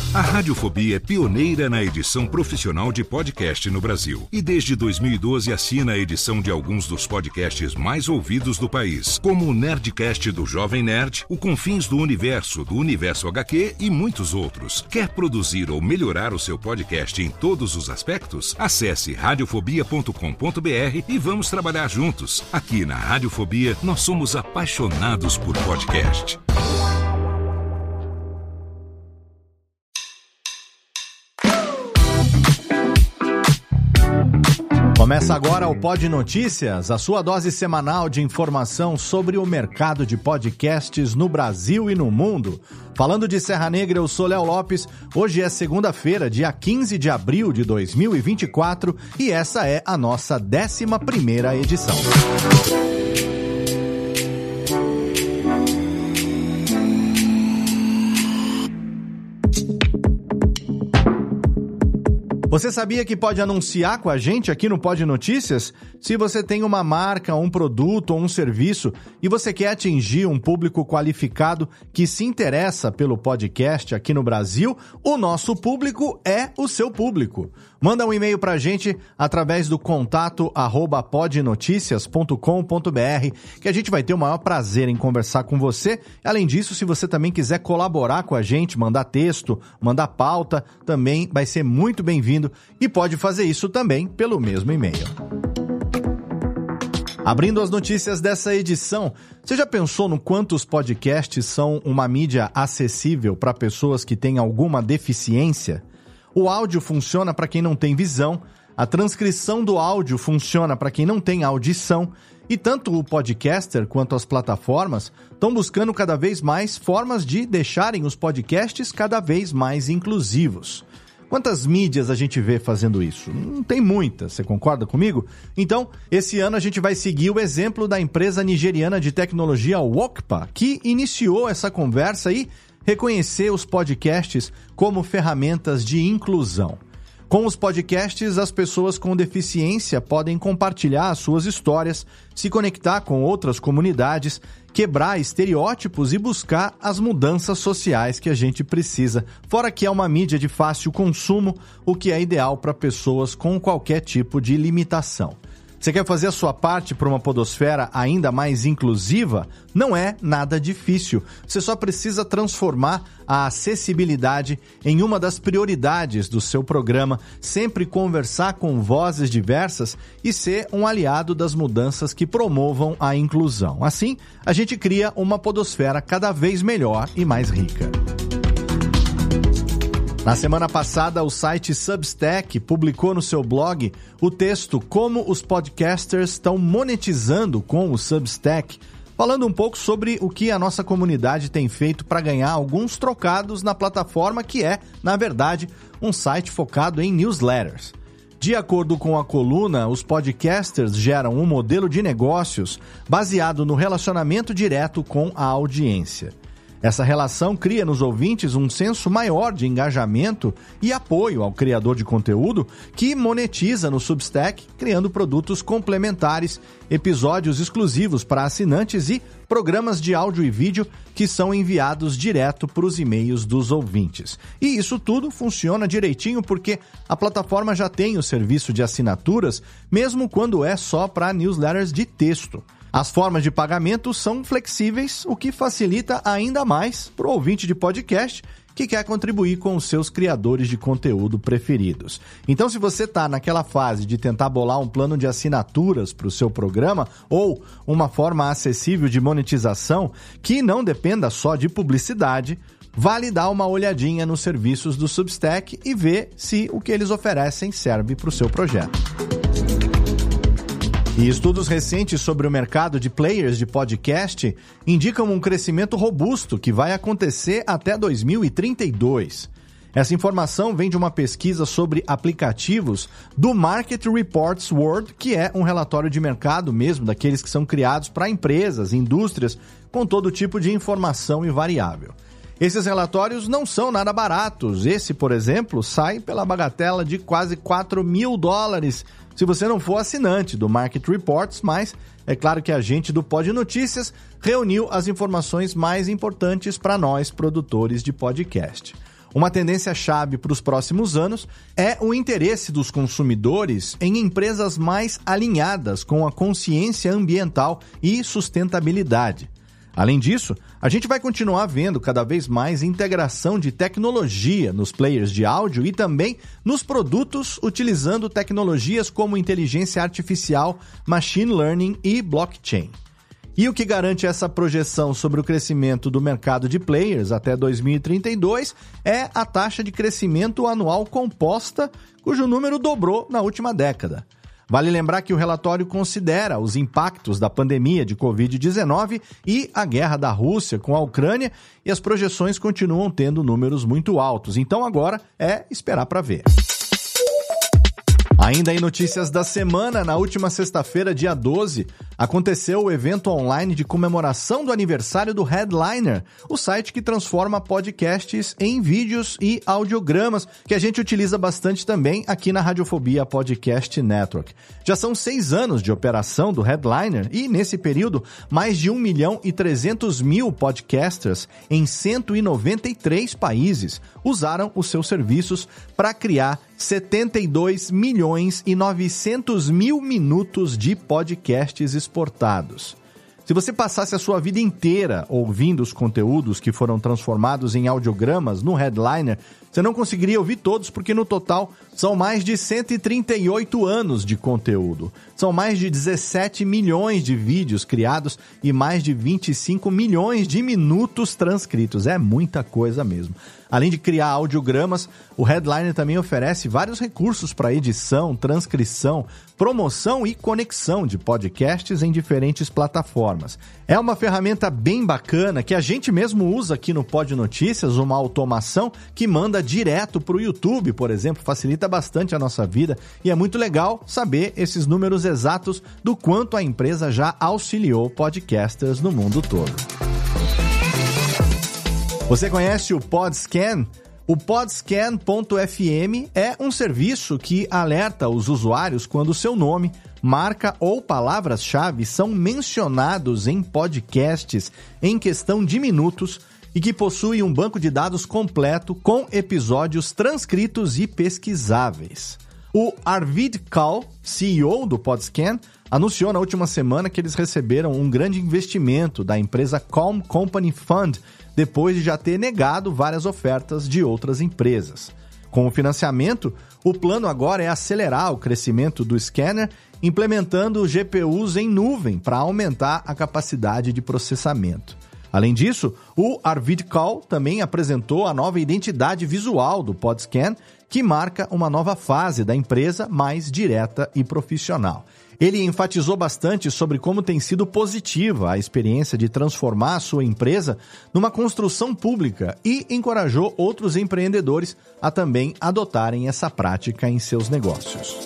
A Radiofobia é pioneira na edição profissional de podcast no Brasil. E desde 2012 assina a edição de alguns dos podcasts mais ouvidos do país, como o Nerdcast do Jovem Nerd, o Confins do Universo HQ e muitos outros. Quer produzir ou melhorar o seu podcast em todos os aspectos? Acesse radiofobia.com.br e vamos trabalhar juntos. Aqui na Radiofobia, nós somos apaixonados por podcast. Começa agora o Pod Notícias, a sua dose semanal de informação sobre o mercado de podcasts no Brasil e no mundo. Falando de Serra Negra, eu sou Léo Lopes. Hoje é segunda-feira, dia 15 de abril de 2024 e essa é a nossa 11ª edição. Você sabia que pode anunciar com a gente aqui no Pod Notícias? Se você tem uma marca, um produto ou um serviço e você quer atingir um público qualificado que se interessa pelo podcast aqui no Brasil, o nosso público é o seu público. Manda um e-mail pra gente através do contato@podnoticias.com.br que a gente vai ter o maior prazer em conversar com você. Além disso, se você também quiser colaborar com a gente, mandar texto, mandar pauta, também vai ser muito bem-vindo e pode fazer isso também pelo mesmo e-mail. Abrindo as notícias dessa edição, você já pensou no quanto os podcasts são uma mídia acessível para pessoas que têm alguma deficiência? O áudio funciona para quem não tem visão, a transcrição do áudio funciona para quem não tem audição, e tanto o podcaster quanto as plataformas estão buscando cada vez mais formas de deixarem os podcasts cada vez mais inclusivos. Quantas mídias a gente vê fazendo isso? Não tem muitas, você concorda comigo? Então, esse ano a gente vai seguir o exemplo da empresa nigeriana de tecnologia Wokpa, que iniciou essa conversa e reconhecer os podcasts como ferramentas de inclusão. Com os podcasts, as pessoas com deficiência podem compartilhar as suas histórias, se conectar com outras comunidades, quebrar estereótipos e buscar as mudanças sociais que a gente precisa. Fora que é uma mídia de fácil consumo, o que é ideal para pessoas com qualquer tipo de limitação. Você quer fazer a sua parte para uma podosfera ainda mais inclusiva? Não é nada difícil. Você só precisa transformar a acessibilidade em uma das prioridades do seu programa, sempre conversar com vozes diversas e ser um aliado das mudanças que promovam a inclusão. Assim, a gente cria uma podosfera cada vez melhor e mais rica. Na semana passada, o site Substack publicou no seu blog o texto Como os Podcasters estão monetizando com o Substack, falando um pouco sobre o que a nossa comunidade tem feito para ganhar alguns trocados na plataforma que é, na verdade, um site focado em newsletters. De acordo com a coluna, os podcasters geram um modelo de negócios baseado no relacionamento direto com a audiência. Essa relação cria nos ouvintes um senso maior de engajamento e apoio ao criador de conteúdo que monetiza no Substack, criando produtos complementares, episódios exclusivos para assinantes e programas de áudio e vídeo que são enviados direto para os e-mails dos ouvintes. E isso tudo funciona direitinho porque a plataforma já tem o serviço de assinaturas, mesmo quando é só para newsletters de texto. As formas de pagamento são flexíveis, o que facilita ainda mais para o ouvinte de podcast que quer contribuir com os seus criadores de conteúdo preferidos. Então, se você está naquela fase de tentar bolar um plano de assinaturas para o seu programa ou uma forma acessível de monetização que não dependa só de publicidade, vale dar uma olhadinha nos serviços do Substack e ver se o que eles oferecem serve para o seu projeto. E estudos recentes sobre o mercado de players de podcast indicam um crescimento robusto que vai acontecer até 2032. Essa informação vem de uma pesquisa sobre aplicativos do Market Reports World, que é um relatório de mercado mesmo, daqueles que são criados para empresas, indústrias, com todo tipo de informação e variável. Esses relatórios não são nada baratos. Esse, por exemplo, sai pela bagatela de quase $4.000 se você não for assinante do Market Reports, mas é claro que a gente do Pod Notícias reuniu as informações mais importantes para nós, produtores de podcast. Uma tendência-chave para os próximos anos é o interesse dos consumidores em empresas mais alinhadas com a consciência ambiental e sustentabilidade. Além disso, a gente vai continuar vendo cada vez mais integração de tecnologia nos players de áudio e também nos produtos utilizando tecnologias como inteligência artificial, machine learning e blockchain. E o que garante essa projeção sobre o crescimento do mercado de players até 2032 é a taxa de crescimento anual composta, cujo número dobrou na última década. Vale lembrar que o relatório considera os impactos da pandemia de Covid-19 e a guerra da Rússia com a Ucrânia, e as projeções continuam tendo números muito altos. Então agora é esperar para ver. Ainda em notícias da semana, na última sexta-feira, dia 12, aconteceu o evento online de comemoração do aniversário do Headliner, o site que transforma podcasts em vídeos e audiogramas, que a gente utiliza bastante também aqui na Radiofobia Podcast Network. Já são 6 anos de operação do Headliner e, nesse período, mais de 1.300.000 podcasters em 193 países usaram os seus serviços para criar 72.900.000 minutos de podcasts exportados. Se você passasse a sua vida inteira ouvindo os conteúdos que foram transformados em audiogramas no Headliner, você não conseguiria ouvir todos, porque no total são mais de 138 anos de conteúdo. São mais de 17 milhões de vídeos criados e mais de 25 milhões de minutos transcritos. É muita coisa mesmo. Além de criar audiogramas, o Headliner também oferece vários recursos para edição, transcrição, promoção e conexão de podcasts em diferentes plataformas. É uma ferramenta bem bacana que a gente mesmo usa aqui no Pod Notícias, uma automação que manda direto para o YouTube, por exemplo, facilita bastante a nossa vida, e é muito legal saber esses números exatos do quanto a empresa já auxiliou podcasters no mundo todo. Você conhece o Podscan? O Podscan.fm é um serviço que alerta os usuários quando seu nome, marca ou palavras-chave são mencionados em podcasts em questão de minutos e que possui um banco de dados completo com episódios transcritos e pesquisáveis. O Arvid Kahl, CEO do Podscan, anunciou na última semana que eles receberam um grande investimento da empresa Calm Company Fund, depois de já ter negado várias ofertas de outras empresas. Com o financiamento, o plano agora é acelerar o crescimento do scanner, implementando GPUs em nuvem para aumentar a capacidade de processamento. Além disso, o Arvid Kahl também apresentou a nova identidade visual do Podscan, que marca uma nova fase da empresa mais direta e profissional. Ele enfatizou bastante sobre como tem sido positiva a experiência de transformar a sua empresa numa construção pública e encorajou outros empreendedores a também adotarem essa prática em seus negócios.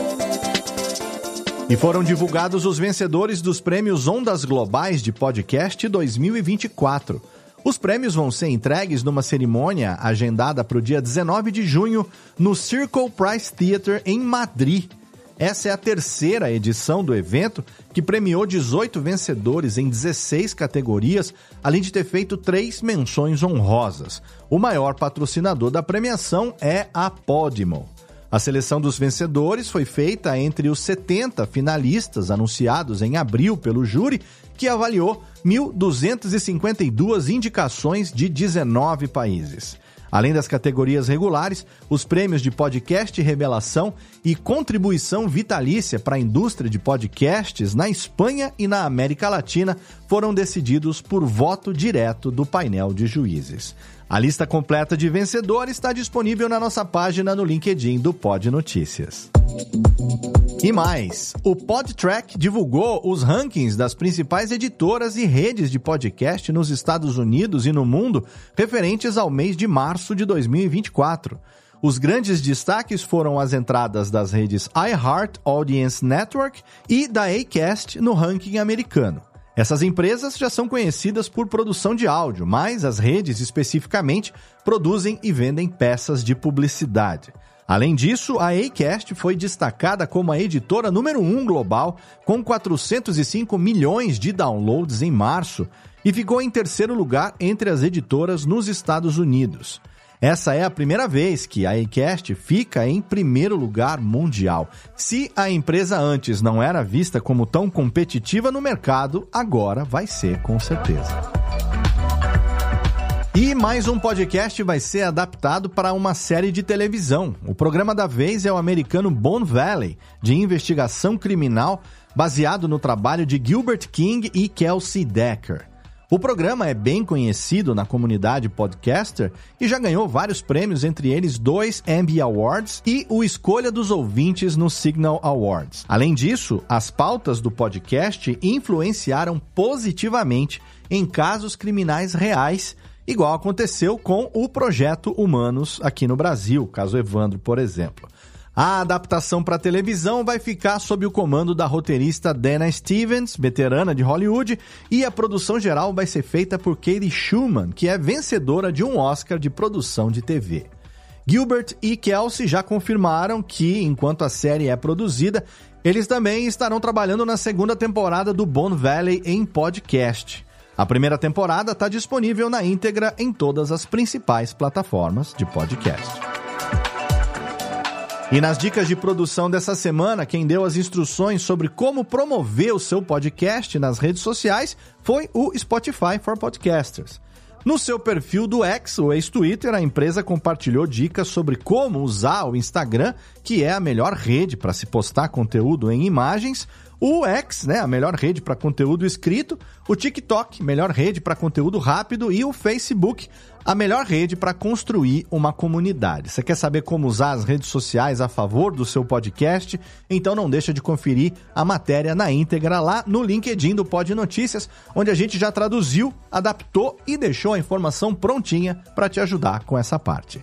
E foram divulgados os vencedores dos prêmios Ondas Globais de Podcast 2024. Os prêmios vão ser entregues numa cerimônia agendada para o dia 19 de junho no Circle Prize Theatre em Madrid. Essa é a terceira edição do evento, que premiou 18 vencedores em 16 categorias, além de ter feito 3 menções honrosas. O maior patrocinador da premiação é a Podimo. A seleção dos vencedores foi feita entre os 70 finalistas anunciados em abril pelo júri, que avaliou 1.252 indicações de 19 países. Além das categorias regulares, os prêmios de podcast revelação e contribuição vitalícia para a indústria de podcasts na Espanha e na América Latina foram decididos por voto direto do painel de juízes. A lista completa de vencedores está disponível na nossa página no LinkedIn do Pod Notícias. E mais, o Podtrac divulgou os rankings das principais editoras e redes de podcast nos Estados Unidos e no mundo referentes ao mês de março de 2024. Os grandes destaques foram as entradas das redes iHeart Audience Network e da Acast no ranking americano. Essas empresas já são conhecidas por produção de áudio, mas as redes especificamente produzem e vendem peças de publicidade. Além disso, a Acast foi destacada como a editora número 1 global, com 405 milhões de downloads em março, e ficou em terceiro lugar entre as editoras nos Estados Unidos. Essa é a primeira vez que a Acast fica em primeiro lugar mundial. Se a empresa antes não era vista como tão competitiva no mercado, agora vai ser com certeza. E mais um podcast vai ser adaptado para uma série de televisão. O programa da vez é o americano Bone Valley, de investigação criminal, baseado no trabalho de Gilbert King e Kelsey Decker. O programa é bem conhecido na comunidade podcaster e já ganhou vários prêmios, entre eles 2 Emmy Awards e o Escolha dos Ouvintes no Signal Awards. Além disso, as pautas do podcast influenciaram positivamente em casos criminais reais, igual aconteceu com o Projeto Humanos aqui no Brasil, caso Evandro, por exemplo. A adaptação para televisão vai ficar sob o comando da roteirista Dana Stevens, veterana de Hollywood, e a produção geral vai ser feita por Katie Schumann, que é vencedora de um Oscar de produção de TV. Gilbert e Kelsey já confirmaram que, enquanto a série é produzida, eles também estarão trabalhando na segunda temporada do Bone Valley em podcast. A primeira temporada está disponível na íntegra em todas as principais plataformas de podcast. E nas dicas de produção dessa semana, quem deu as instruções sobre como promover o seu podcast nas redes sociais foi o Spotify for Podcasters. No seu perfil do X, o ex-Twitter, a empresa compartilhou dicas sobre como usar o Instagram, que é a melhor rede para se postar conteúdo em imagens, o X, a melhor rede para conteúdo escrito, o TikTok, melhor rede para conteúdo rápido, e o Facebook, a melhor rede para construir uma comunidade. Você quer saber como usar as redes sociais a favor do seu podcast? Então não deixa de conferir a matéria na íntegra lá no LinkedIn do Pod Notícias, onde a gente já traduziu, adaptou e deixou a informação prontinha para te ajudar com essa parte.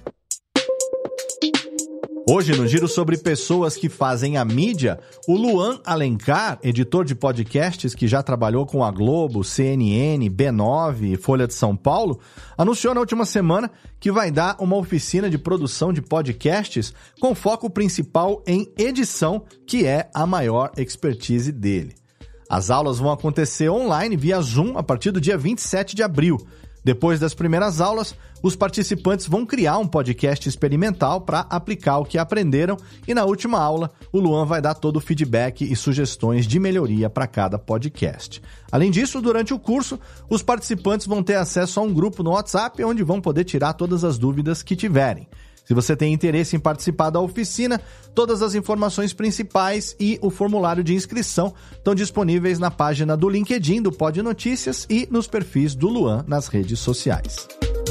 Hoje, no giro sobre pessoas que fazem a mídia, o Luan Alencar, editor de podcasts que já trabalhou com a Globo, CNN, B9 e Folha de São Paulo, anunciou na última semana que vai dar uma oficina de produção de podcasts com foco principal em edição, que é a maior expertise dele. As aulas vão acontecer online via Zoom a partir do dia 27 de abril. Depois das primeiras aulas, os participantes vão criar um podcast experimental para aplicar o que aprenderam e na última aula, o Luan vai dar todo o feedback e sugestões de melhoria para cada podcast. Além disso, durante o curso, os participantes vão ter acesso a um grupo no WhatsApp onde vão poder tirar todas as dúvidas que tiverem. Se você tem interesse em participar da oficina, todas as informações principais e o formulário de inscrição estão disponíveis na página do LinkedIn do Pod Notícias e nos perfis do Luan nas redes sociais.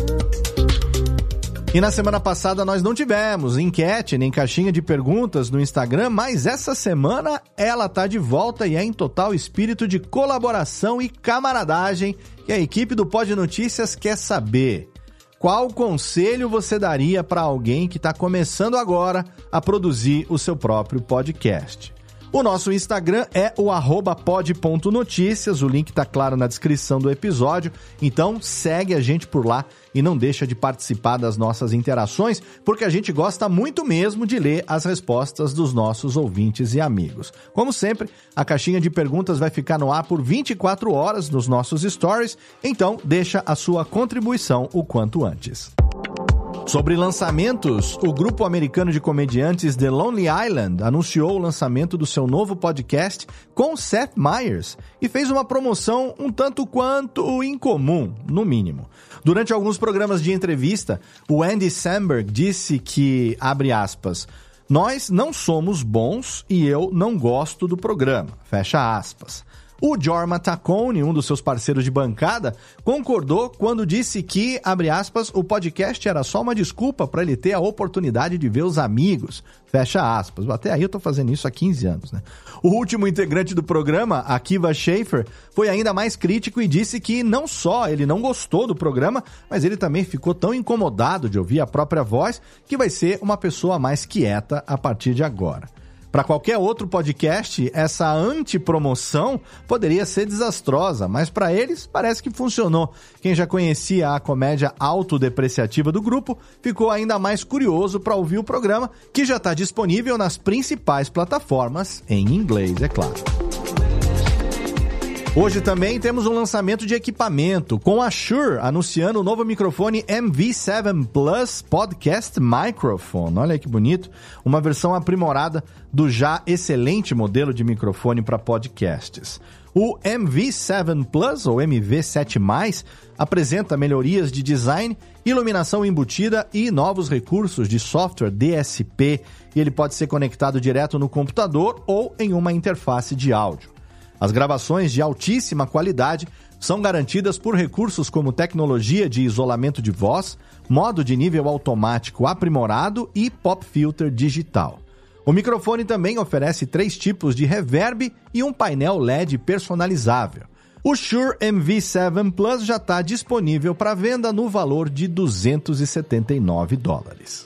E na semana passada nós não tivemos enquete nem caixinha de perguntas no Instagram, mas essa semana ela tá de volta e é em total espírito de colaboração e camaradagem que a equipe do Pod Notícias quer saber. Qual conselho você daria para alguém que está começando agora a produzir o seu próprio podcast? O nosso Instagram é o @pod.noticias, o link está claro na descrição do episódio, então segue a gente por lá e não deixa de participar das nossas interações, porque a gente gosta muito mesmo de ler as respostas dos nossos ouvintes e amigos. Como sempre, a caixinha de perguntas vai ficar no ar por 24 horas nos nossos stories, então deixa a sua contribuição o quanto antes. Sobre lançamentos, o grupo americano de comediantes The Lonely Island anunciou o lançamento do seu novo podcast com Seth Meyers e fez uma promoção um tanto quanto incomum, no mínimo. Durante alguns programas de entrevista, o Andy Samberg disse que, abre aspas, "Nós não somos bons e eu não gosto do programa", fecha aspas. O Jorma Taccone, um dos seus parceiros de bancada, concordou quando disse que, abre aspas, o podcast era só uma desculpa para ele ter a oportunidade de ver os amigos, fecha aspas. Até aí eu tô fazendo isso há 15 anos, né? O último integrante do programa, Akiva Schaffer, foi ainda mais crítico e disse que não só ele não gostou do programa, mas ele também ficou tão incomodado de ouvir a própria voz que vai ser uma pessoa mais quieta a partir de agora. Para qualquer outro podcast, essa antipromoção poderia ser desastrosa, mas para eles parece que funcionou. Quem já conhecia a comédia autodepreciativa do grupo ficou ainda mais curioso para ouvir o programa, que já está disponível nas principais plataformas, em inglês, é claro. Hoje também temos um lançamento de equipamento, com a Shure anunciando o novo microfone MV7 Plus Podcast Microphone. Olha que bonito, uma versão aprimorada do já excelente modelo de microfone para podcasts. O MV7 Plus, ou MV7+, apresenta melhorias de design, iluminação embutida e novos recursos de software DSP, e ele pode ser conectado direto no computador ou em uma interface de áudio. As gravações de altíssima qualidade são garantidas por recursos como tecnologia de isolamento de voz, modo de nível automático aprimorado e pop filter digital. O microfone também oferece 3 tipos de reverb e um painel LED personalizável. O Shure MV7 Plus já está disponível para venda no valor de $279.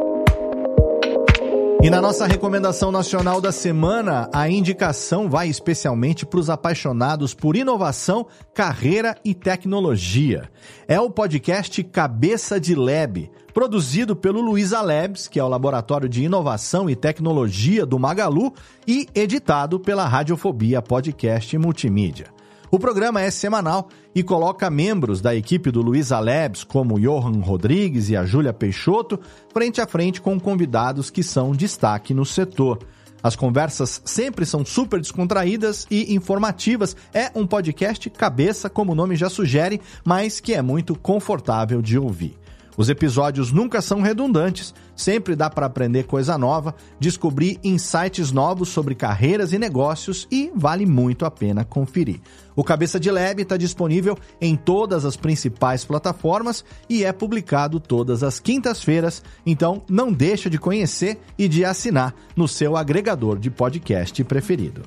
E na nossa recomendação nacional da semana, a indicação vai especialmente para os apaixonados por inovação, carreira e tecnologia. É o podcast Cabeça de Lab, produzido pelo Luiza Labs, que é o laboratório de inovação e tecnologia do Magalu, e editado pela Radiofobia Podcast Multimídia. O programa é semanal e coloca membros da equipe do Luiza Labs, como Johan Rodrigues e a Júlia Peixoto, frente a frente com convidados que são destaque no setor. As conversas sempre são super descontraídas e informativas. É um podcast cabeça, como o nome já sugere, mas que é muito confortável de ouvir. Os episódios nunca são redundantes, sempre dá para aprender coisa nova, descobrir insights novos sobre carreiras e negócios e vale muito a pena conferir. O Cabeça de Lab está disponível em todas as principais plataformas e é publicado todas as quintas-feiras, então não deixa de conhecer e de assinar no seu agregador de podcast preferido.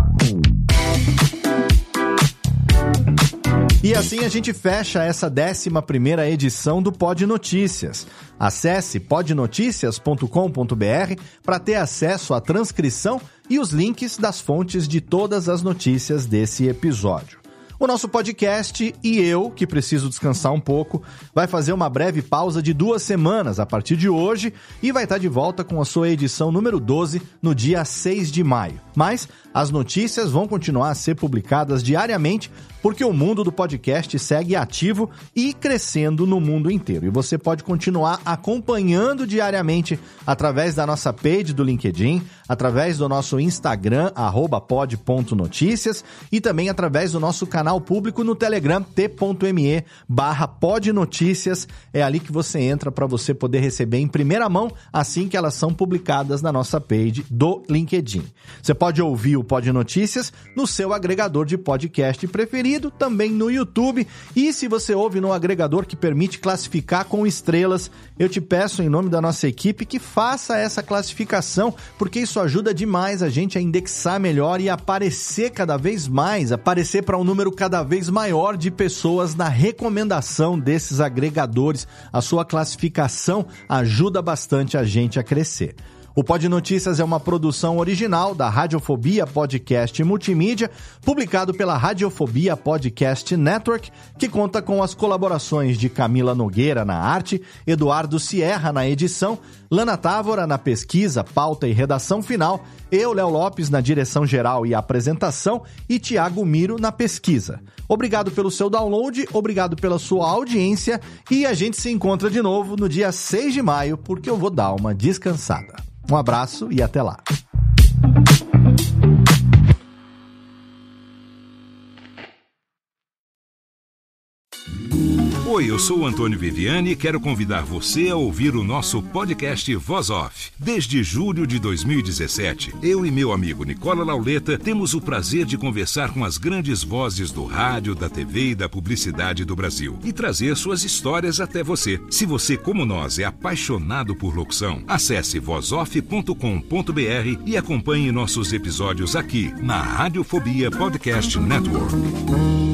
E assim a gente fecha essa 11ª edição do Pod Notícias. Acesse podnoticias.com.br para ter acesso à transcrição e os links das fontes de todas as notícias desse episódio. O nosso podcast e eu, que preciso descansar um pouco, vai fazer uma breve pausa de 2 semanas a partir de hoje e vai estar de volta com a sua edição número 12 no dia 6 de maio. Mas as notícias vão continuar a ser publicadas diariamente porque o mundo do podcast segue ativo e crescendo no mundo inteiro. E você pode continuar acompanhando diariamente através da nossa page do LinkedIn, através do nosso Instagram, @pod.noticias, e também através do nosso canal público no Telegram, t.me/podnoticias. É ali que você entra para você poder receber em primeira mão assim que elas são publicadas na nossa page do LinkedIn. Você pode ouvir o Pod Notícias no seu agregador de podcast preferido, também no YouTube, e se você ouve no agregador que permite classificar com estrelas, eu te peço em nome da nossa equipe que faça essa classificação, porque isso ajuda demais a gente a indexar melhor e aparecer cada vez mais, aparecer para um número cada vez maior de pessoas na recomendação desses agregadores. A sua classificação ajuda bastante a gente a crescer. O Pod Notícias é uma produção original da Radiofobia Podcast Multimídia, publicado pela Radiofobia Podcast Network, que conta com as colaborações de Camila Nogueira na arte, Eduardo Sierra na edição, Lana Távora na pesquisa, pauta e redação final, eu, Léo Lopes, na direção geral e apresentação e Thiago Miro na pesquisa. Obrigado pelo seu download, obrigado pela sua audiência e a gente se encontra de novo no dia 6 de maio, porque eu vou dar uma descansada. Um abraço e até lá. Oi, eu sou o Antônio Viviani e quero convidar você a ouvir o nosso podcast Voz Off. Desde julho de 2017, eu e meu amigo Nicola Lauleta temos o prazer de conversar com as grandes vozes do rádio, da TV e da publicidade do Brasil e trazer suas histórias até você. Se você, como nós, é apaixonado por locução, acesse vozoff.com.br e acompanhe nossos episódios aqui na Radiofobia Podcast Network.